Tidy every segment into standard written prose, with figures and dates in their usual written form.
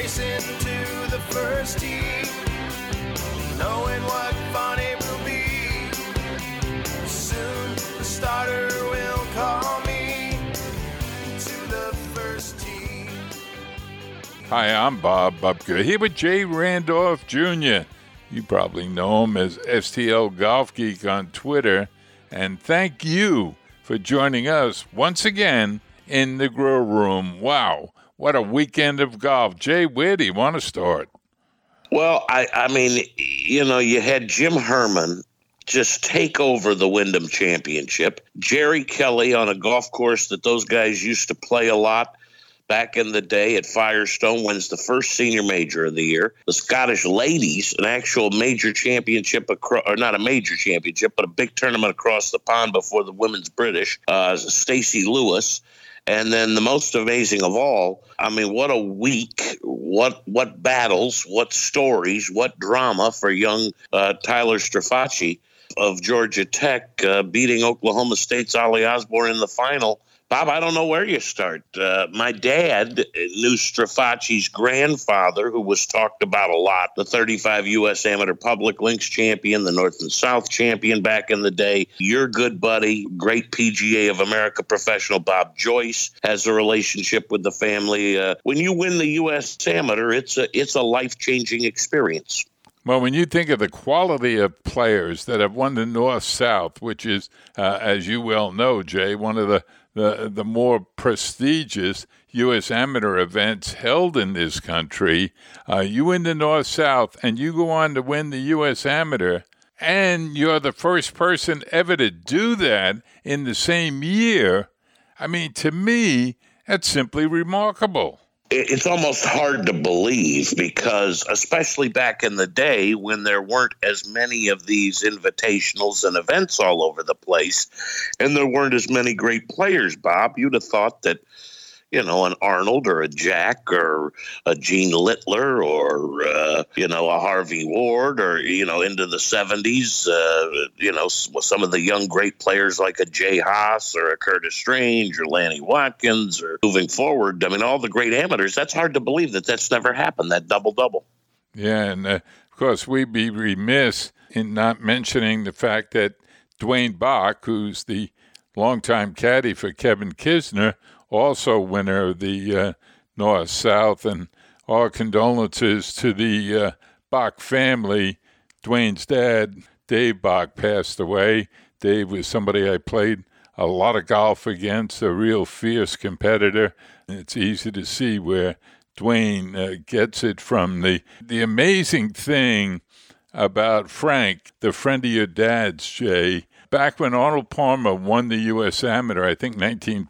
racing to the first tee, knowing what fun it will be. Soon the starter will call me to the first tee. Hi, I'm Bob Bubka, here with Jay Randolph Jr. You probably know him as STL Golf Geek on Twitter. And thank you for joining us once again in the Grill Room. Wow, what a weekend of golf. Jay, where do you want to start? Well, I mean, you know, you had Jim Herman just take over the Wyndham Championship. Jerry Kelly on a golf course that those guys used to play a lot back in the day at Firestone wins the first senior major of the year. The Scottish ladies, an actual major championship, or not a major championship, but a big tournament across the pond before the women's British, Stacey Lewis. And then the most amazing of all, I mean, what a week, what battles, what stories, what drama for young Tyler Strafacci of Georgia Tech beating Oklahoma State's Ollie Osborne in the final. Bob, I don't know where you start. My dad knew Strafacci's grandfather, who was talked about a lot, the 35 U.S. Amateur Public Links champion, the North and South champion back in the day. Your good buddy, great PGA of America professional Bob Joyce, has a relationship with the family. When you win the U.S. Amateur, it's a life-changing experience. Well, when you think of the quality of players that have won the North-South, which is, as you well know, Jay, one of the more prestigious U.S. amateur events held in this country, you win the North-South and you go on to win the U.S. Amateur, and you're the first person ever to do that in the same year. I mean, to me, that's simply remarkable. It's almost hard to believe because, especially back in the day when there weren't as many of these invitationals and events all over the place, and there weren't as many great players, Bob, you'd have thought that, you know, an Arnold or a Jack or a Gene Littler or, a Harvey Ward or, into the 70s, some of the young great players like a Jay Haas or a Curtis Strange or Lanny Watkins or moving forward. I mean, all the great amateurs, that's hard to believe that's never happened, that double-double. Yeah, and of course, we'd be remiss in not mentioning the fact that Dwayne Bach, who's the longtime caddy for Kevin Kisner, also winner of the North-South, and our condolences to the Bach family. Dwayne's dad, Dave Bach, passed away. Dave was somebody I played a lot of golf against, a real fierce competitor. And it's easy to see where Dwayne gets it from. The amazing thing about Frank, the friend of your dad's, Jay, back when Arnold Palmer won the U.S. Amateur, I think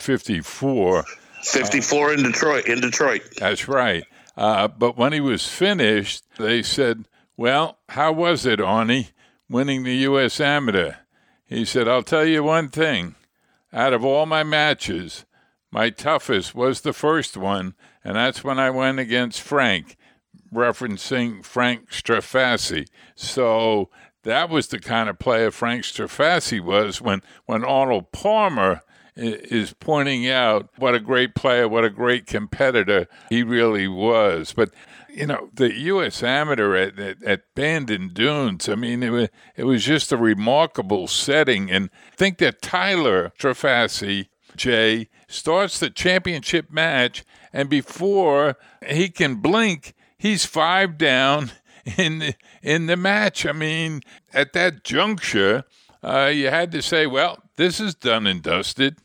1954. 54 in Detroit. That's right. But when he was finished, they said, well, how was it, Arnie, winning the U.S. Amateur? He said, I'll tell you one thing. Out of all my matches, my toughest was the first one, and that's when I went against Frank, referencing Frank Strafacci. So that was the kind of player Frank Strafacci was when Arnold Palmer is pointing out what a great player, what a great competitor he really was. But, the U.S. Amateur at Bandon Dunes, I mean, it was just a remarkable setting. And I think that Tyler Strafacci, Jay, starts the championship match, and before he can blink, he's 5 down in the match. I mean, at that juncture, you had to say, well, this is done and dusted.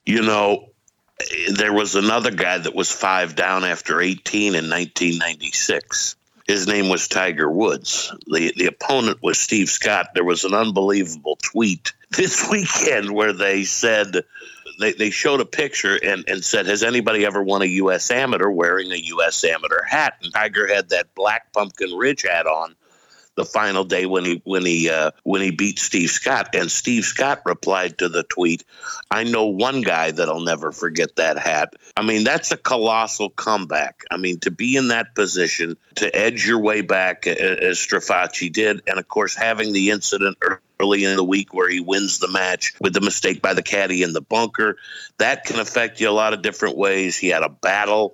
There was another guy that was 5 down after 18 in 1996. His name was Tiger Woods. The opponent was Steve Scott. There was an unbelievable tweet this weekend where they said, they showed a picture and said, has anybody ever won a U.S. Amateur wearing a U.S. Amateur hat? And Tiger had that black Pumpkin Ridge hat on the final day when he beat Steve Scott. And Steve Scott replied to the tweet, I know one guy that'll never forget that hat. I mean, that's a colossal comeback. I mean, to be in that position, to edge your way back as Strafacci did, and of course having the incident early in the week where he wins the match with the mistake by the caddy in the bunker, that can affect you a lot of different ways. He had a battle.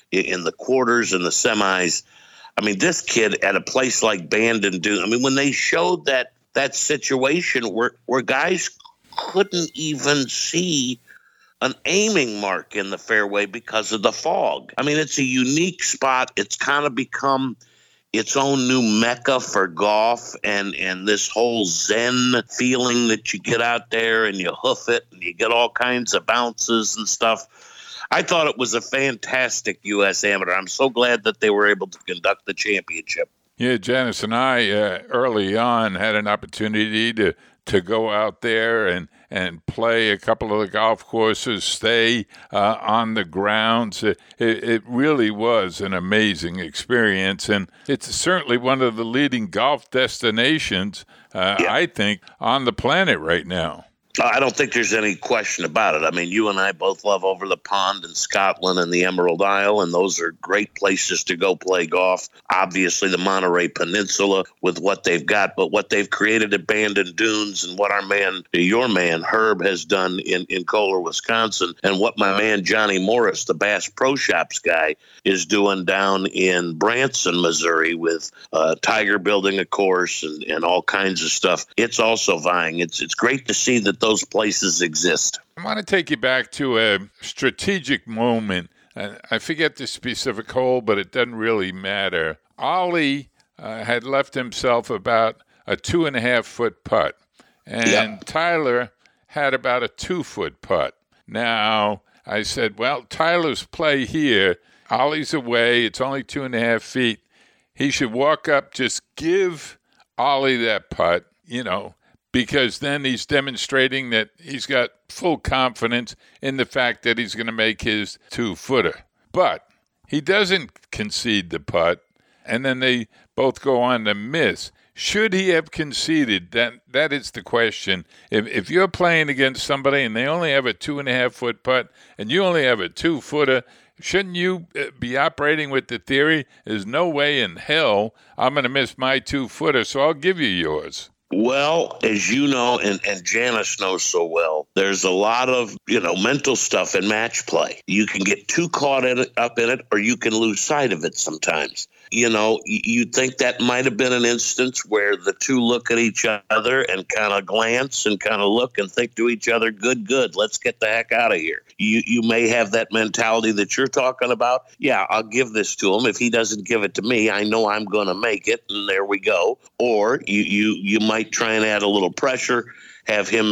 in the quarters and the semis. I mean, this kid at a place like Bandon Dunes, I mean, when they showed that situation where guys couldn't even see an aiming mark in the fairway because of the fog. I mean, it's a unique spot. It's kind of become its own new mecca for golf, and this whole zen feeling that you get out there and you hoof it and you get all kinds of bounces and stuff. I thought it was a fantastic U.S. Amateur. I'm so glad that they were able to conduct the championship. Yeah, Janice and I early on had an opportunity to go out there and play a couple of the golf courses, stay on the grounds. It really was an amazing experience, and it's certainly one of the leading golf destinations, I think, on the planet right now. I don't think there's any question about it. I mean, you and I both love Over the Pond in Scotland and the Emerald Isle, and those are great places to go play golf. Obviously, the Monterey Peninsula with what they've got, but what they've created at Bandon Dunes and what your man, Herb, has done in Kohler, Wisconsin, and what my man, Johnny Morris, the Bass Pro Shops guy, is doing down in Branson, Missouri with Tiger building a course and all kinds of stuff. It's also vying. It's great to see that those places exist. I want to take you back to a strategic moment. I forget the specific hole, but it doesn't really matter. Ollie had left himself about a 2.5-foot putt, and Tyler had about a 2-foot putt. Now, I said, well, Tyler's play here, Ollie's away, it's only 2.5 feet. He should walk up, just give Ollie that putt, because then he's demonstrating that he's got full confidence in the fact that he's going to make his 2-footer. But he doesn't concede the putt, and then they both go on to miss. Should he have conceded? That is the question. If you're playing against somebody and they only have a 2.5-foot putt and you only have a 2-footer, shouldn't you be operating with the theory, there's no way in hell I'm going to miss my 2-footer, so I'll give you yours? Well, as you know, and Janice knows so well, there's a lot of, mental stuff in match play. You can get too caught up in it, or you can lose sight of it sometimes. You think that might have been an instance where the two look at each other and kind of glance and kind of look and think to each other, good, let's get the heck out of here. You may have that mentality that you're talking about. Yeah, I'll give this to him. If he doesn't give it to me, I know I'm going to make it, and there we go. Or you might try and add a little pressure, have him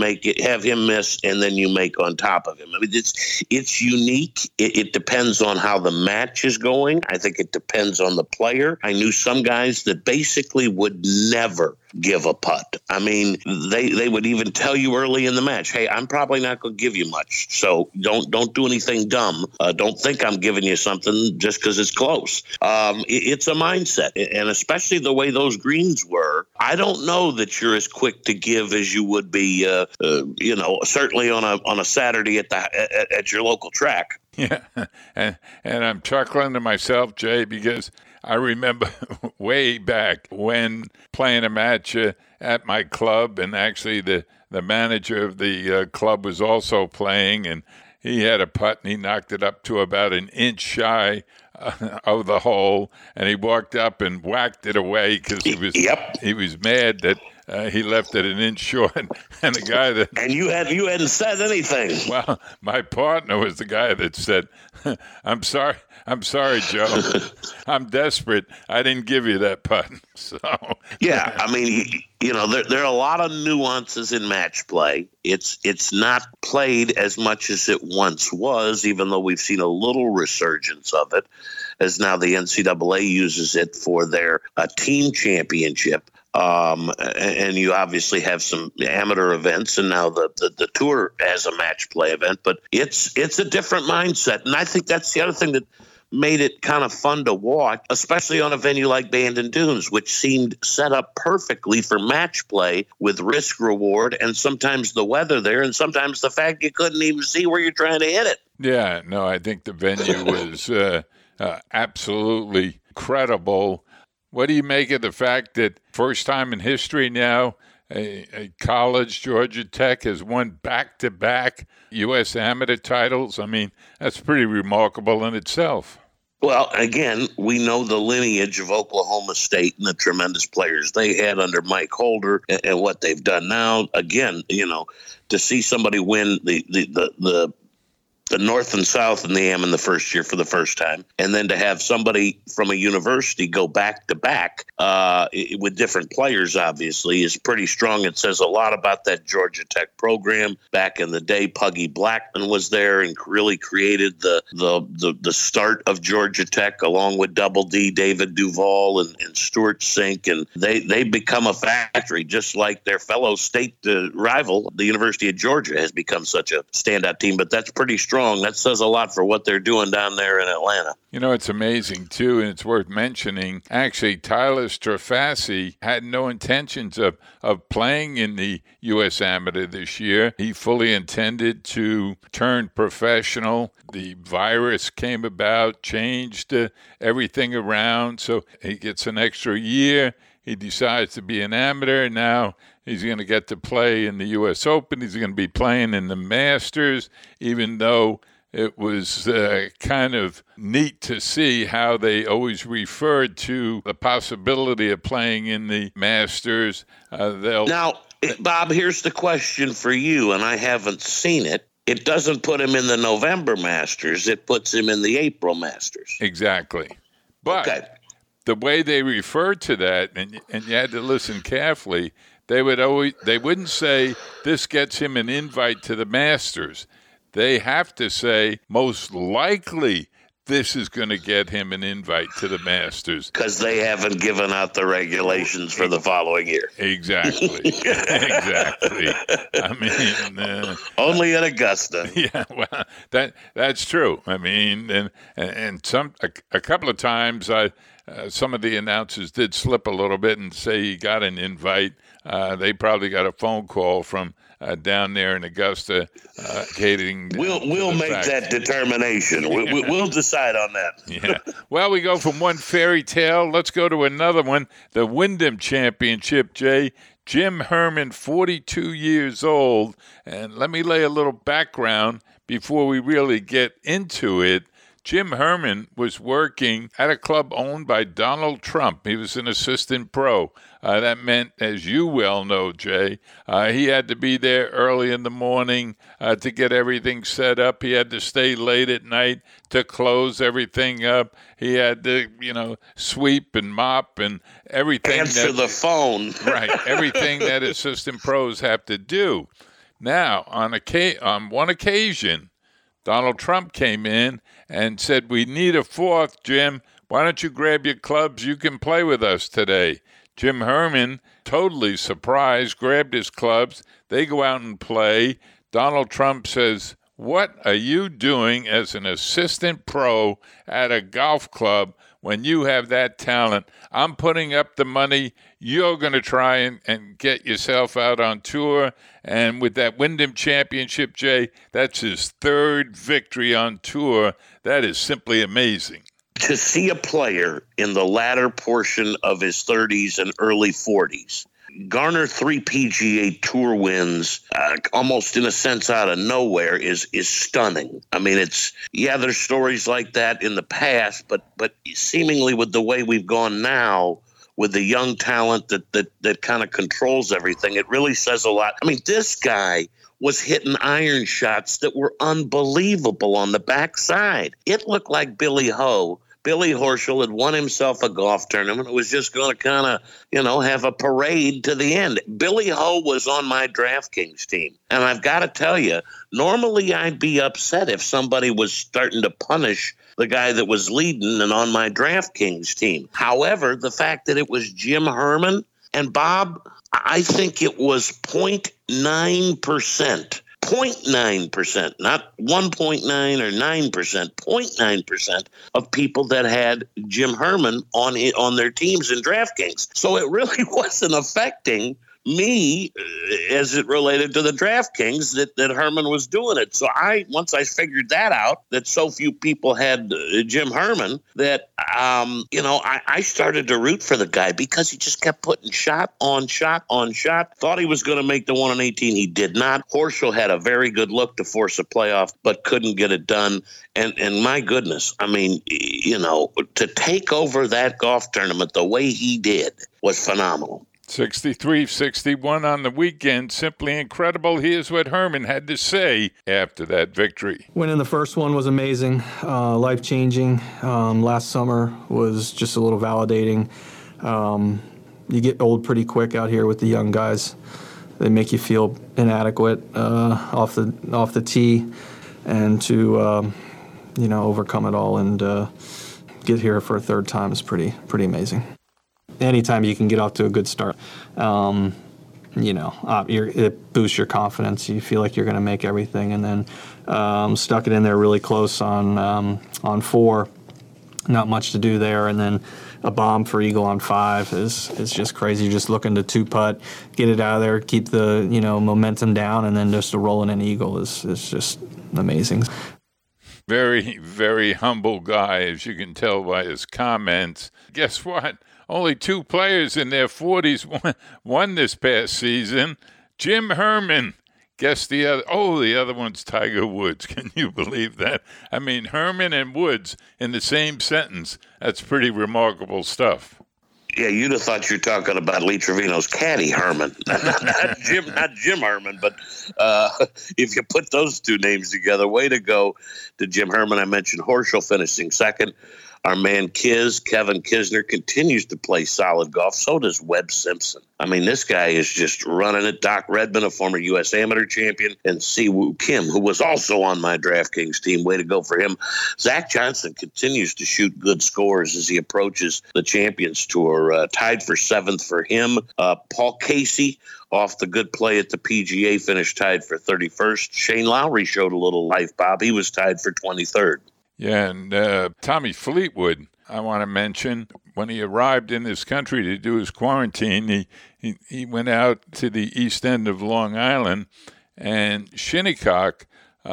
miss, and then you make on top of him. I mean, it's unique. It depends on how the match is going. I think it depends on the player. I knew some guys that basically would never give a putt. I mean, they would even tell you early in the match, hey, I'm probably not going to give you much, so don't do anything dumb. Don't think I'm giving you something just because it's close. It's a mindset, and especially the way those greens were, I don't know that you're as quick to give as you would be, certainly on a Saturday at your local track. Yeah, and I'm chuckling to myself, Jay, because I remember way back when playing a match at my club, and actually the manager of the club was also playing, and he had a putt, and he knocked it up to about an inch shy of the hole, and he walked up and whacked it away because he was mad that he left it an inch short, and the guy that you hadn't said anything. Well, my partner was the guy that said, "I'm sorry, Joe. I'm desperate. I didn't give you that putt." So yeah, I mean, there are a lot of nuances in match play. It's not played as much as it once was, even though we've seen a little resurgence of it, as now the NCAA uses it for their team championship. And you obviously have some amateur events, and now the tour has a match play event, but it's a different mindset. And I think that's the other thing that made it kind of fun to watch, especially on a venue like Bandon Dunes, which seemed set up perfectly for match play with risk reward, and sometimes the weather there, and sometimes the fact you couldn't even see where you're trying to hit it. Yeah, no, I think the venue was absolutely incredible. What do you make of the fact that first time in history now, a college, Georgia Tech, has won back-to-back U.S. amateur titles? I mean, that's pretty remarkable in itself. Well, again, we know the lineage of Oklahoma State and the tremendous players they had under Mike Holder and what they've done now. Again, to see somebody win the North and South in the AM in the first year for the first time, and then to have somebody from a university go back to back with different players, obviously, is pretty strong. It says a lot about that Georgia Tech program. Back in the day, Puggy Blackman was there and really created the start of Georgia Tech, along with Double D, David Duval, and Stuart Sink, and they become a factory, just like their fellow state rival, the University of Georgia, has become such a standout team. But that's pretty strong. That says a lot for what they're doing down there in Atlanta. It's amazing, too, and it's worth mentioning. Actually, Tyler Strafassi had no intentions of playing in the U.S. Amateur this year. He fully intended to turn professional. The virus came about, changed everything around, so he gets an extra year. He decides to be an amateur. Now he's going to get to play in the U.S. Open. He's going to be playing in the Masters, even though it was kind of neat to see how they always referred to the possibility of playing in the Masters. Now, Bob, here's the question for you, and I haven't seen it. It doesn't put him in the November Masters. It puts him in the April Masters. Exactly. But the way they referred to that, and you had to listen carefully, they wouldn't say this gets him an invite to the Masters. They have to say most likely this is going to get him an invite to the Masters. Because they haven't given out the regulations for the following year. Exactly. Exactly. I mean, only at Augusta. Yeah, well, that's true. I mean, and a couple of times some of the announcers did slip a little bit and say he got an invite. They probably got a phone call from down there in Augusta, catering. We'll make that determination. We'll decide on that. Yeah. Well, we go from one fairy tale. Let's go to another one. The Wyndham Championship, Jay. Jim Herman, 42 years old. And let me lay a little background before we really get into it. Jim Herman was working at a club owned by Donald Trump. He was an assistant pro. That meant, as you well know, Jay, he had to be there early in the morning to get everything set up. He had to stay late at night to close everything up. He had to, sweep and mop and everything. Answer the phone. Right, everything that assistant pros have to do. Now, on one occasion, Donald Trump came in and said, "We need a fourth, Jim. Why don't you grab your clubs? You can play with us today." Jim Herman, totally surprised, grabbed his clubs. They go out and play. Donald Trump says, "What are you doing as an assistant pro at a golf club when you have that talent? I'm putting up the money. You're going to try and get yourself out on tour." And with that Wyndham Championship, Jay, that's his third victory on tour. That is simply amazing. To see a player in the latter portion of his 30s and early 40s garner 3 PGA Tour wins almost in a sense out of nowhere is stunning. I mean, there's stories like that in the past, but seemingly with the way we've gone now, with the young talent that kind of controls everything, it really says a lot. I mean, this guy was hitting iron shots that were unbelievable on the backside. It looked like Billy Horschel had won himself a golf tournament. It was just going to kind of, have a parade to the end. Billy Ho was on my DraftKings team. And I've got to tell you, normally I'd be upset if somebody was starting to punish the guy that was leading and on my DraftKings team. However, the fact that it was Jim Herman, and Bob, I think it was 0.9%. 0.9%, not 1.9 or 9%, 0.9% of people that had Jim Herman on their teams in DraftKings. So it really wasn't affecting me as it related to the DraftKings that Herman was doing it. So once I figured that out, that so few people had Jim Herman, that I started to root for the guy because he just kept putting shot on shot on shot. Thought he was going to make the 1 on 18. He did not. Horschel had a very good look to force a playoff, but couldn't get it done. And my goodness, I mean, to take over that golf tournament the way he did was phenomenal. 63-61 on the weekend. Simply incredible. Here's what Herman had to say after that victory. Winning the first one was amazing, life-changing. Last summer was just a little validating. You get old pretty quick out here with the young guys. They make you feel inadequate off the tee, and to overcome it all and get here for a third time is pretty amazing. Anytime you can get off to a good start, it boosts your confidence. You feel like you're going to make everything, and then stuck it in there really close on 4. Not much to do there, and then a bomb for eagle on 5 is just crazy. You're just looking to 2-putt, get it out of there, keep the momentum down, and then just to roll in an eagle is just amazing. Very, very humble guy, as you can tell by his comments. Guess what? Only 2 players in their 40s won this past season. Jim Herman. Guess the other. Oh, the other one's Tiger Woods. Can you believe that? I mean, Herman and Woods in the same sentence. That's pretty remarkable stuff. Yeah, you'd have thought you were talking about Lee Trevino's caddy, Herman. not Jim Herman, but if you put those 2 names together, way to go to Jim Herman. I mentioned Horschel finishing second. Our man Kevin Kisner, continues to play solid golf. So does Webb Simpson. I mean, this guy is just running it. Doc Redman, a former U.S. amateur champion, and Siwoo Kim, who was also on my DraftKings team. Way to go for him. Zach Johnson continues to shoot good scores as he approaches the Champions Tour. Tied for 7th for him. Paul Casey, off the good play at the PGA, finished tied for 31st. Shane Lowry showed a little life, Bob. He was tied for 23rd. Yeah, and Tommy Fleetwood, I want to mention, when he arrived in this country to do his quarantine, he went out to the east end of Long Island, and Shinnecock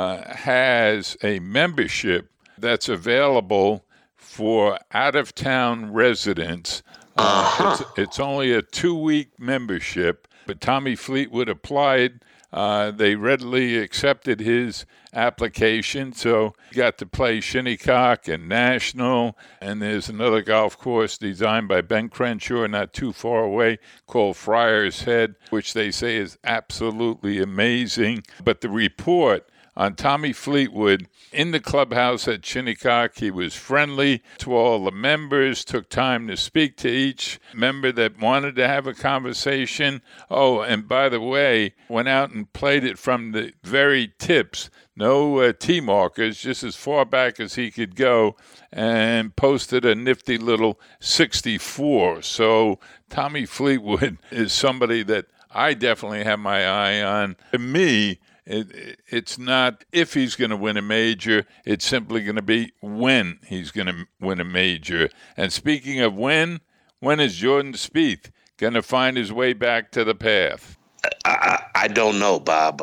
has a membership that's available for out-of-town residents. It's only a 2-week membership, but Tommy Fleetwood applied. They readily accepted his application, so he got to play Shinnecock and National, and there's another golf course designed by Ben Crenshaw not too far away called Friars Head, which they say is absolutely amazing. But the report on Tommy Fleetwood in the clubhouse at Shinnecock, he was friendly to all the members, took time to speak to each member that wanted to have a conversation. Oh, and by the way, went out and played it from the very tips. No tee markers, just as far back as he could go, and posted a nifty little 64. So Tommy Fleetwood is somebody that I definitely have my eye on. To me, it's not if he's going to win a major, it's simply going to be when he's going to win a major. And speaking of when is Jordan Spieth going to find his way back to the path? I don't know, Bob.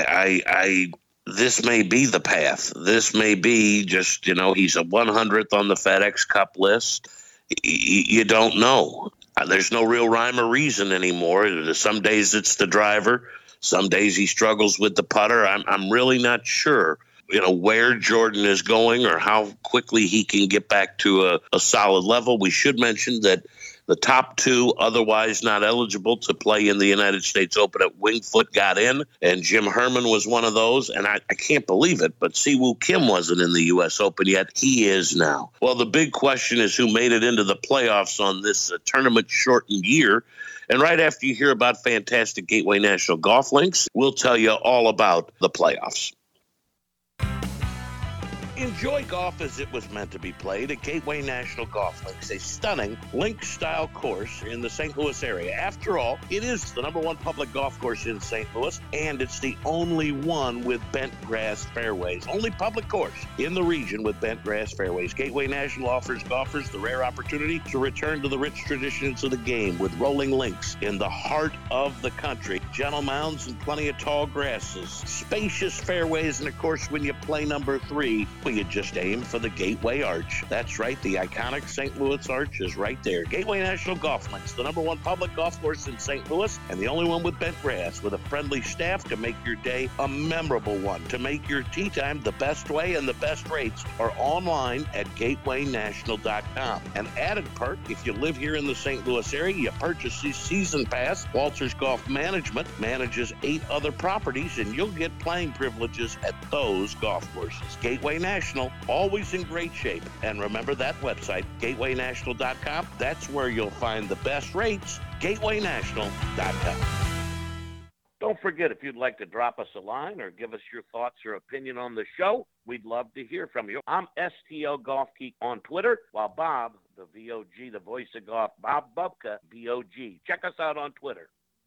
This may be the path. This may be just, he's a 100th on the FedEx Cup list. You don't know. There's no real rhyme or reason anymore. Some days it's the driver. Some days he struggles with the putter. I'm really not sure, where Jordan is going or how quickly he can get back to a solid level. We should mention that the top 2 otherwise not eligible to play in the United States Open at Winged Foot got in, and Jim Herman was one of those. And I can't believe it, but Siwoo Kim wasn't in the U.S. Open yet. He is now. Well, the big question is who made it into the playoffs on this tournament-shortened year. And right after you hear about fantastic Gateway National Golf Links, we'll tell you all about the playoffs. Enjoy golf as it was meant to be played at Gateway National Golf Links, a stunning link-style course in the St. Louis area. After all, it is the #1 public golf course in St. Louis, and it's the only one with bent grass fairways. Only public course in the region with bent grass fairways. Gateway National offers golfers the rare opportunity to return to the rich traditions of the game with rolling links in the heart of the country. Gentle mounds and plenty of tall grasses, spacious fairways, and of course, when you play number 3, well, you just aim for the Gateway Arch. That's right, the iconic St. Louis Arch is right there. Gateway National Golf Links, the #1 public golf course in St. Louis, and the only one with bent grass, with a friendly staff to make your day a memorable one. To make your tee time the best way, and the best rates are online at gatewaynational.com. An added perk, if you live here in the St. Louis area, you purchase the season pass. Walters Golf Management manages 8 other properties, and you'll get playing privileges at those golf courses. Gateway National, always in great shape. And remember that website, gatewaynational.com. That's where you'll find the best rates, gatewaynational.com. Don't forget, if you'd like to drop us a line or give us your thoughts or opinion on the show, we'd love to hear from you. I'm STL Golf Geek on Twitter, while Bob, the VOG, the voice of golf, Bob Bubka, BOG. Check us out on Twitter.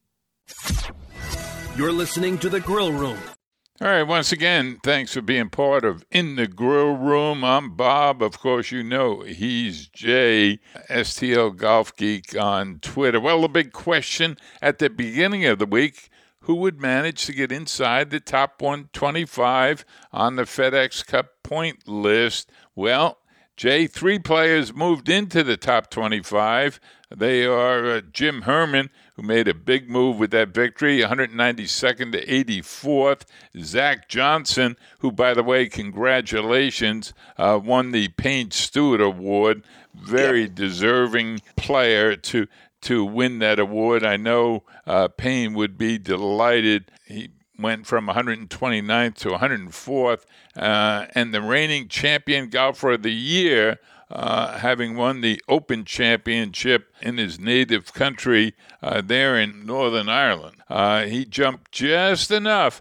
You're listening to The Grill Room. All right, once again, thanks for being part of In the Grill Room. I'm Bob. Of course, you know he's Jay, STL Golf Geek on Twitter. Well, the big question at the beginning of the week, who would manage to get inside the top 125 on the FedEx Cup point list? Well, Jay, 3 players moved into the top 25. They are Jim Herman, who made a big move with that victory, 192nd to 84th. Zach Johnson, who, by the way, congratulations, won the Payne Stewart Award. Very deserving player to win that award. I know Payne would be delighted. He went from 129th to 104th, and the reigning champion golfer of the year, having won the Open Championship in his native country there in Northern Ireland. He jumped just enough,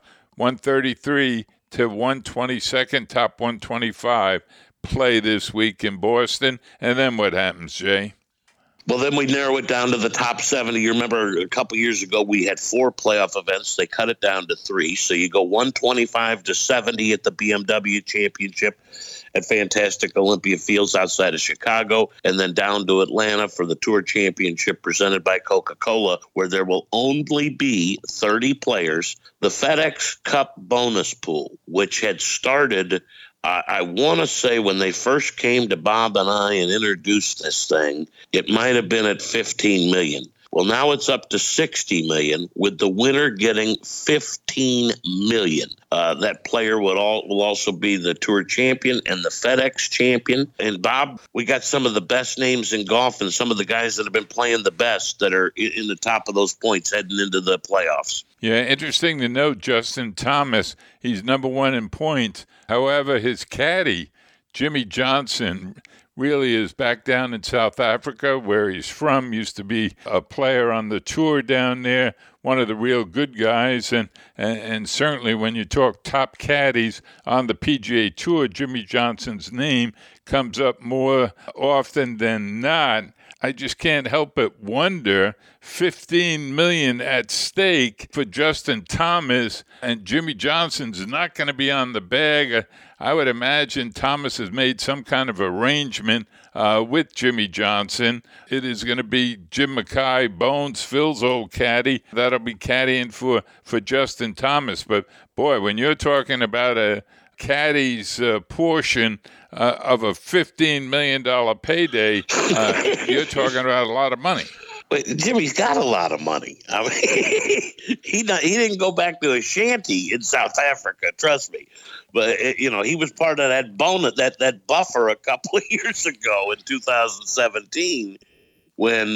133 to 122nd, top 125 play this week in Boston. And then what happens, Jay? Well, then we narrow it down to the top 70. You remember a couple years ago we had 4 playoff events. They cut it down to 3. So you go 125 to 70 at the BMW Championship at Fantastic Olympia Fields outside of Chicago, and then down to Atlanta for the Tour Championship presented by Coca-Cola, where there will only be 30 players. The FedEx Cup bonus pool, which had started, I want to say when they first came to Bob and I and introduced this thing, it might have been at $15 million. Well, now it's up to $60 million, with the winner getting $15 million. That player will also be the Tour champion and the FedEx champion. And, Bob, we got some of the best names in golf and some of the guys that have been playing the best that are in the top of those points heading into the playoffs. Yeah, interesting to note, Justin Thomas, he's #1 in points. However, his caddy, Jimmy Johnson, really is back down in South Africa, where he's from, used to be a player on the tour down there, one of the real good guys. And certainly when you talk top caddies on the PGA Tour, Jimmy Johnson's name comes up more often than not. I just can't help but wonder, $15 million at stake for Justin Thomas, and Jimmy Johnson's not going to be on the bag. I would imagine Thomas has made some kind of arrangement with Jimmy Johnson. It is going to be Jim Mackay, Bones, Phil's old caddy, that'll be caddying for Justin Thomas. But, boy, when you're talking about a caddy's portion of a $15 million payday, you're talking about a lot of money. But Jimmy's got a lot of money. I mean, he didn't go back to a shanty in South Africa, trust me. But he was part of that bonus, that buffer a couple of years ago in 2017 when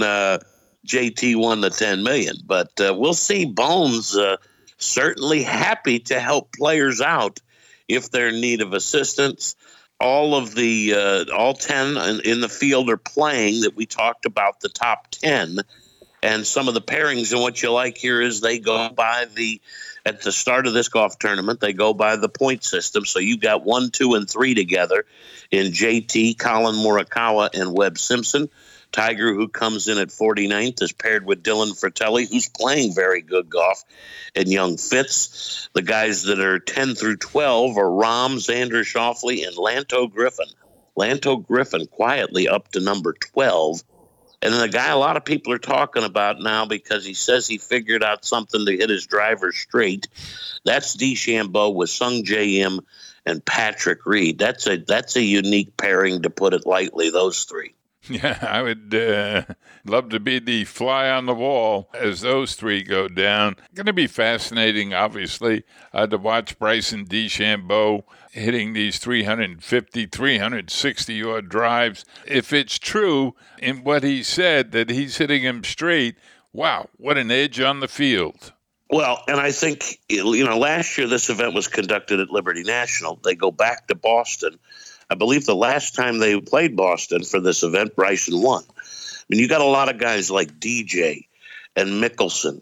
JT won the $10 million. But we'll see. Bones certainly happy to help players out if they're in need of assistance. All 10 in the field are playing that we talked about, the top 10. And some of the pairings and what you like here is they go by at the start of this golf tournament, they go by the point system. So you got 1, 2, and 3 together in JT, Colin Morikawa, and Webb Simpson. Tiger, who comes in at 49th, is paired with Dylan Fratelli, who's playing very good golf, and Young Fitz. The guys that are 10 through 12 are Rahm, Xander Schauffele, and Lanto Griffin. Lanto Griffin quietly up to number 12. And then the guy a lot of people are talking about now because he says he figured out something to hit his driver straight. That's DeChambeau with Sung J M and Patrick Reed. That's a unique pairing, to put it lightly, those three. Yeah, I would love to be the fly on the wall as those three go down. Going to be fascinating, obviously, to watch Bryson DeChambeau hitting these 350, 360-yard drives. If it's true in what he said that he's hitting them straight, wow, what an edge on the field. Well, and I think, last year this event was conducted at Liberty National. They go back to Boston. I believe the last time they played Boston for this event, Bryson won. I mean, you got a lot of guys like DJ and Mickelson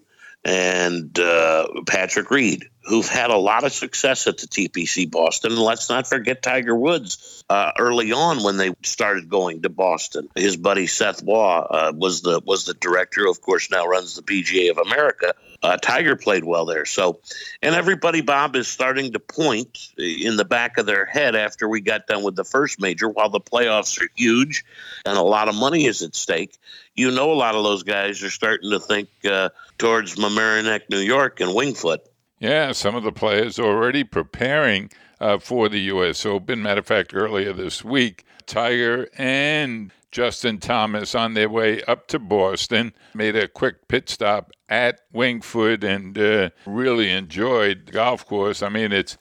and Patrick Reed, who've had a lot of success at the TPC Boston. And let's not forget Tiger Woods early on when they started going to Boston. His buddy Seth Waugh was the director, who of course now runs the PGA of America. Tiger played well there. So, and everybody, Bob, is starting to point in the back of their head after we got done with the first major, while the playoffs are huge and a lot of money is at stake. A lot of those guys are starting to think towards Mamaroneck, New York, and Winged Foot. Yeah, some of the players already preparing for the U.S. Open. Matter of fact, earlier this week, Tiger and Justin Thomas on their way up to Boston made a quick pit stop at Winged Foot and really enjoyed the golf course. I mean, it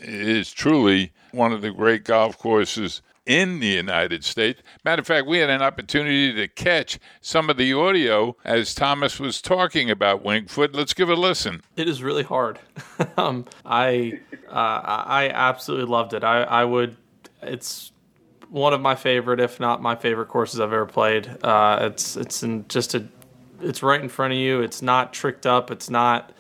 is truly one of the great golf courses in the United States. Matter of fact, we had an opportunity to catch some of the audio as Thomas was talking about Winged Foot. Let's give it a listen. It is really hard. I absolutely loved it. It's one of my favorite, if not my favorite courses I've ever played. It's right in front of you. It's not tricked up. It's not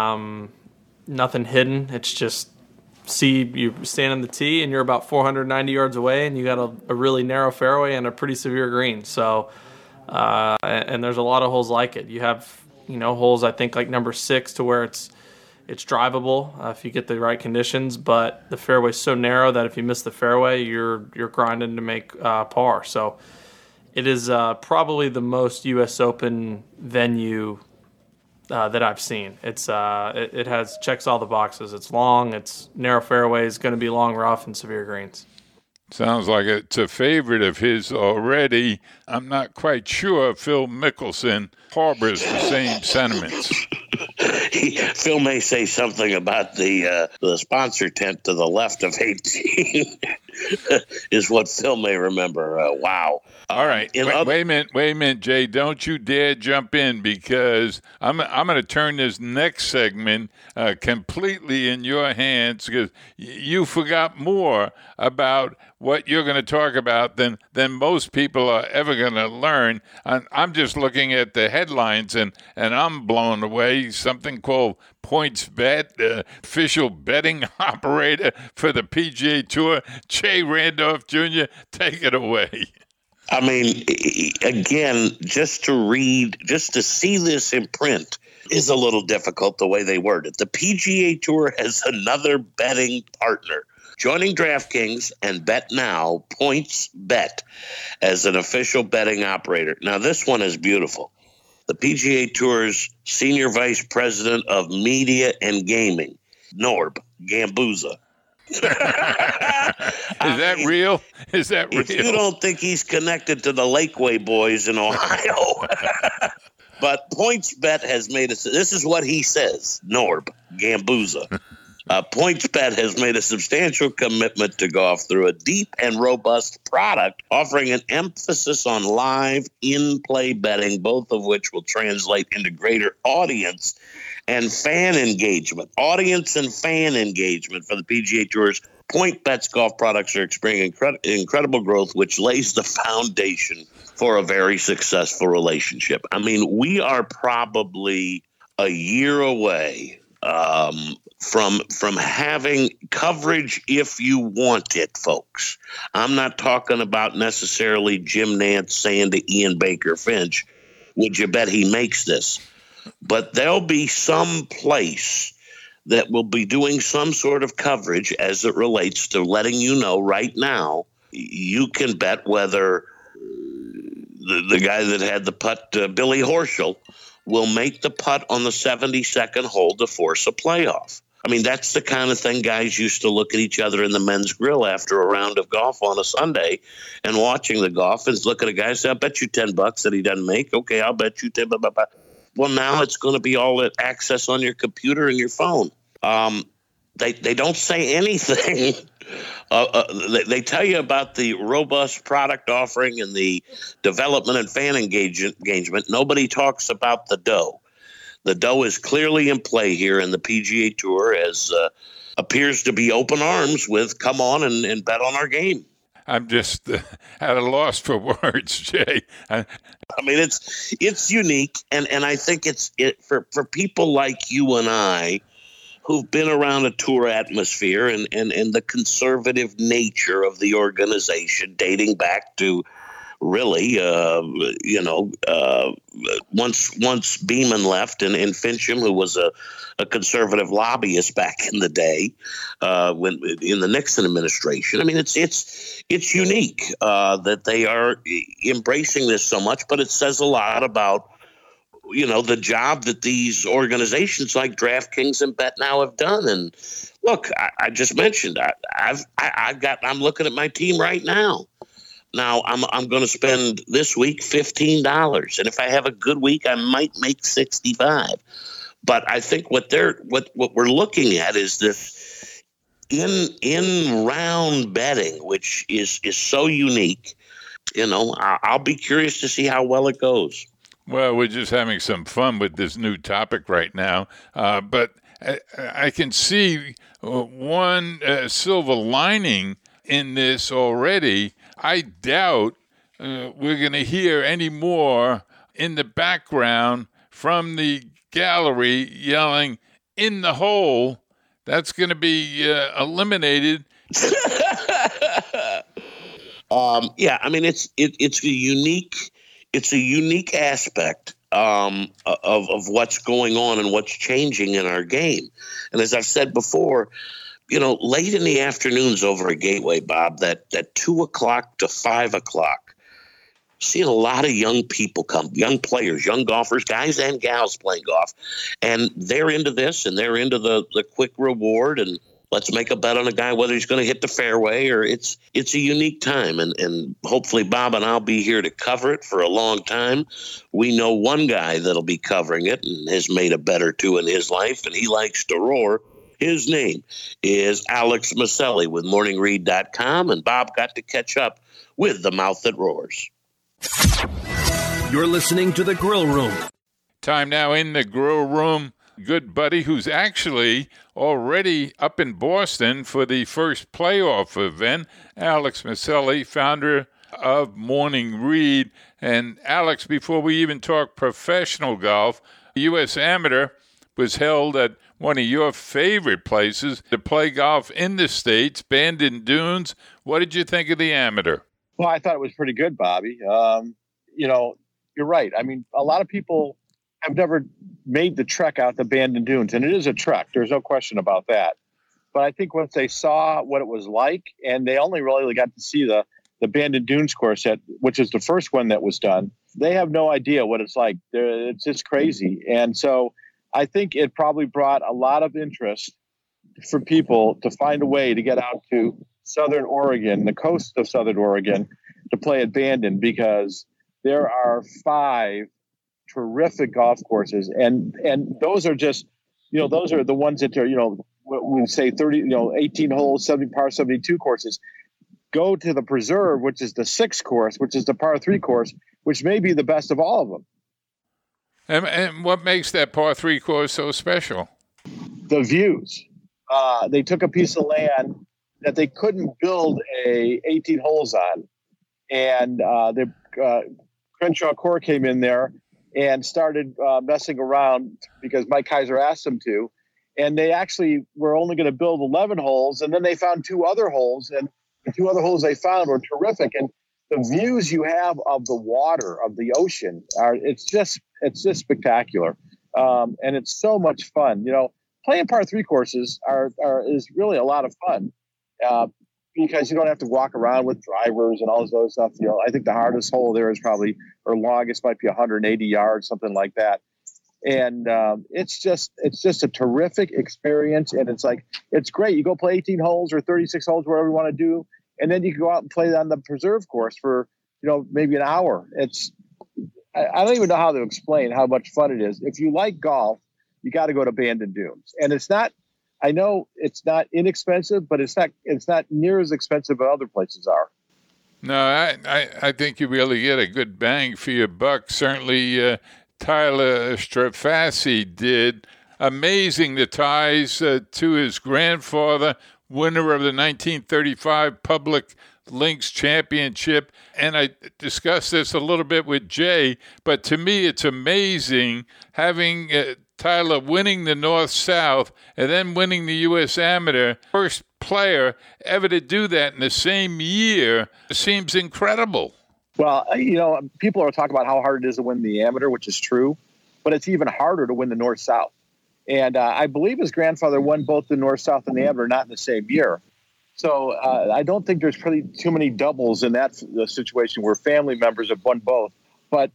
nothing hidden. It's just you stand on the tee and you're about 490 yards away, and you got a really narrow fairway and a pretty severe green. So, and there's a lot of holes like it. You have holes I think like number 6 to where it's drivable if you get the right conditions, but the fairway's so narrow that if you miss the fairway, you're grinding to make par. So it is probably the most U.S. Open venue that I've seen. It checks all the boxes. It's long, it's narrow fairways, going to be long rough and severe greens. Sounds like it's a favorite of his already. I'm not quite sure Phil Mickelson harbors the same sentiments. Phil may say something about the sponsor tent to the left of 18 is what Phil may remember. Wow. All right. Wait a minute, Jay. Don't you dare jump in, because I'm going to turn this next segment completely in your hands, because you forgot more about what you're going to talk about than most people are ever going to learn. I'm just looking at the headlines and I'm blown away. Something called PointsBet, official betting operator for the PGA Tour. Jay Randolph Jr., take it away. I mean, again, just to see this in print is a little difficult the way they word it. The PGA Tour has another betting partner, joining DraftKings and BetNow, PointsBet, as an official betting operator. Now, this one is beautiful. The PGA Tour's Senior Vice President of Media and Gaming, Norb Gambuza. Is that real? If you don't think he's connected to the Lakeway boys in Ohio. But PointsBet has made us. This is what he says, Norb Gambuza. PointsBet has made a substantial commitment to golf through a deep and robust product, offering an emphasis on live in-play betting, both of which will translate into greater audience and fan engagement. Audience and fan engagement for the PGA Tour's PointsBet's golf products are experiencing incredible growth, which lays the foundation for a very successful relationship. I mean, we are probably a year away from having coverage if you want it, folks. I'm not talking about necessarily Jim Nantz saying to Ian Baker Finch, would you bet he makes this? But there'll be some place that will be doing some sort of coverage as it relates to letting you know right now. You can bet whether the guy that had the putt, Billy Horschel, will make the putt on the 72nd hole to force a playoff. I mean, that's the kind of thing guys used to look at each other in the men's grill after a round of golf on a Sunday and watching the golf and look at a guy and say, I'll bet you $10 that he doesn't make. Okay, I'll bet you 10. Blah, blah, blah. Well, now it's going to be all at access on your computer and your phone. They don't say anything. They tell you about the robust product offering and the development and fan engagement. Nobody talks about the dough. The dough is clearly in play here in the PGA Tour, as appears to be open arms with come on and bet on our game. I'm just at a loss for words, Jay. I mean, it's unique, and I think it's for people like you and I who've been around a tour atmosphere and the conservative nature of the organization dating back to really, once Beeman left and Fincham, who was a conservative lobbyist back in the day, when in the Nixon administration. I mean, it's unique that they are embracing this so much, but it says a lot about the job that these organizations like DraftKings and BetNow have done. And look, I just mentioned I'm looking at my team right now. Now I'm going to spend this week $15, and if I have a good week, I might make $65. But I think what we're looking at is this in round betting, which is so unique. I'll be curious to see how well it goes. Well, we're just having some fun with this new topic right now, but I can see one silver lining in this already. I doubt we're going to hear any more in the background from the gallery yelling, "In the hole." That's going to be eliminated. Yeah, I mean, it's a unique aspect of what's going on and what's changing in our game. And as I've said before, late in the afternoons over at Gateway, Bob, that 2 o'clock to 5 o'clock, seeing a lot of young people come, young players, young golfers, guys and gals playing golf. And they're into this, and they're into the quick reward, and let's make a bet on a guy, whether he's going to hit the fairway or it's a unique time. And hopefully Bob and I'll be here to cover it for a long time. We know one guy that'll be covering it and has made a bet or two in his life, and he likes to roar. His name is Alex Maselli with MorningRead.com, and Bob got to catch up with the Mouth That Roars. You're listening to The Grill Room. Time now in the Grill Room. Good buddy who's actually already up in Boston for the first playoff event, Alex Maselli, founder of Morning Read. And Alex, before we even talk professional golf, U.S. Amateur was held at one of your favorite places to play golf in the States, Bandon Dunes. What did you think of the Amateur? Well, I thought it was pretty good, Bobby. You're right. I mean, a lot of people have never made the trek out to Bandon Dunes, and it is a trek. There's no question about that. But I think once they saw what it was like, and they only really got to see the Bandon Dunes course, which is the first one that was done, they have no idea what it's like. It's just crazy. And so I think it probably brought a lot of interest for people to find a way to get out to Southern Oregon, the coast of Southern Oregon, to play at Bandon, because there are 5 terrific golf courses, and those are just, those are the ones that are, we say 30, 18 holes, 70 par 72 courses. Go to the Preserve, which is the 6th course, which is the par 3 course, which may be the best of all of them. And what makes that par 3 course so special? The views. They took a piece of land that they couldn't build 18 holes on, and they Crenshaw Core came in there and started messing around because Mike Kaiser asked them to. And they actually were only going to build 11 holes. And then they found 2 other holes. And the 2 other holes they found were terrific. And the views you have of the water, of the ocean, it's just spectacular. And it's so much fun. Playing par 3 courses is really a lot of fun because you don't have to walk around with drivers and all this other stuff. I think the hardest hole there is probably, or longest might be 180 yards, something like that. And it's just a terrific experience. And it's great. You go play 18 holes or 36 holes, whatever you want to do. And then you can go out and play on the preserve course for, maybe an hour. I don't even know how to explain how much fun it is. If you like golf, you got to go to Bandon Dunes. And I know it's not inexpensive, but it's not near as expensive as other places are. No, I think you really get a good bang for your buck. Certainly, Tyler Strafaci did. Amazing the ties to his grandfather, winner of the 1935 Public Links Championship. And I discussed this a little bit with Jay, but to me it's amazing having Tyler winning the North-South and then winning the U.S. Amateur. First player ever to do that in the same year seems incredible. Well, people are talking about how hard it is to win the Amateur, which is true, but it's even harder to win the North-South. And I believe his grandfather won both the North-South and the Amateur, not in the same year. So I don't think there's pretty too many doubles in that situation where family members have won both. But,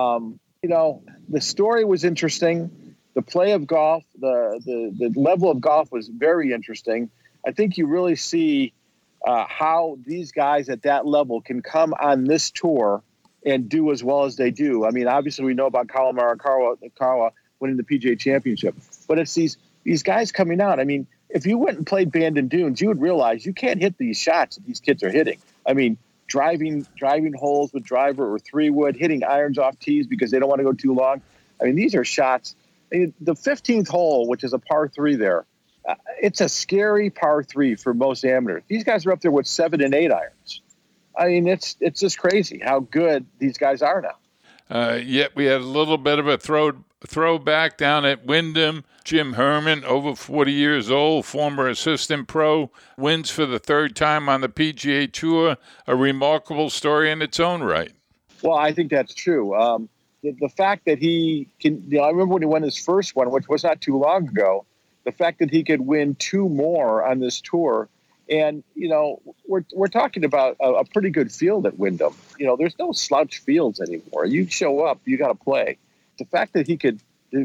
the story was interesting. The play of golf, the level of golf was very interesting. I think you really see how these guys at that level can come on this tour and do as well as they do. I mean, obviously we know about Collin Morikawa winning the PGA Championship, but it's these guys coming out. I mean, if you went and played Bandon Dunes, you would realize you can't hit these shots that these kids are hitting. I mean, driving holes with driver or 3-wood, hitting irons off tees because they don't want to go too long. I mean, these are shots. I mean, the 15th hole, which is a par 3 there, it's a scary par 3 for most amateurs. These guys are up there with 7 and 8 irons. I mean, it's just crazy how good these guys are now. Yet we had a little bit of a throwback down at Wyndham. Jim Herman, over 40 years old, former assistant pro, wins for the 3rd time on the PGA Tour. A remarkable story in its own right. Well, I think that's true. The fact that he can, I remember when he won his first one, which was not too long ago, the fact that he could win 2 more on this tour. And, we're talking about a pretty good field at Wyndham. There's no slouch fields anymore. You show up, you got to play. The fact that he could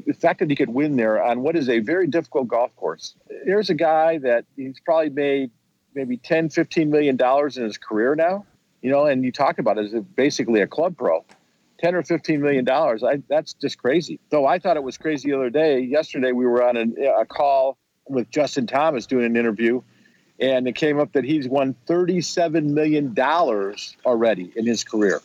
win there on what is a very difficult golf course. There's a guy that he's probably made maybe $10, $15 million in his career now, and you talk about it as basically a club pro. $10 or $15 million. That's just crazy. Though I thought it was crazy the other day. Yesterday we were on a call with Justin Thomas doing an interview, and it came up that he's won $37 million already in his career.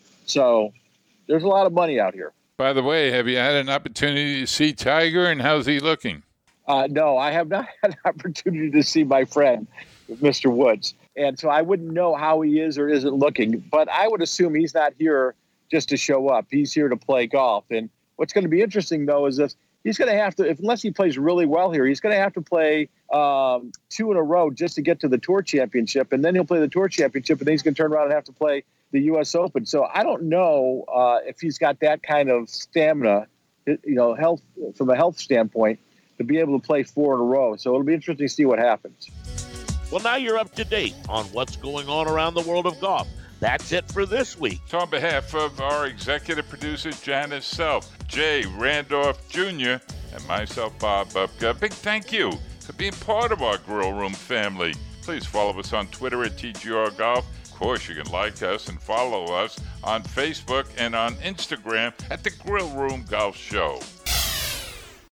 So there's a lot of money out here. By the way, have you had an opportunity to see Tiger, and how's he looking? No, I have not had an opportunity to see my friend, Mr. Woods. And so I wouldn't know how he is or isn't looking, but I would assume he's not here just to show up. He's here to play golf. And what's going to be interesting, though, is if he's going to have to, unless he plays really well here, he's going to have to play 2 in a row just to get to the Tour Championship. And then he'll play the Tour Championship, and then he's going to turn around and have to play the U.S. Open. So I don't know if he's got that kind of stamina, health from a health standpoint, to be able to play 4 in a row. So it'll be interesting to see what happens. Well, now you're up to date on what's going on around the world of golf. That's it for this week. So on behalf of our executive producer, Janice Self, Jay Randolph Jr., and myself, Bob Bubka, big thank you for being part of our Grill Room family. Please follow us on Twitter at TGR Golf. Of course, you can like us and follow us on Facebook and on Instagram at the Grill Room Golf Show.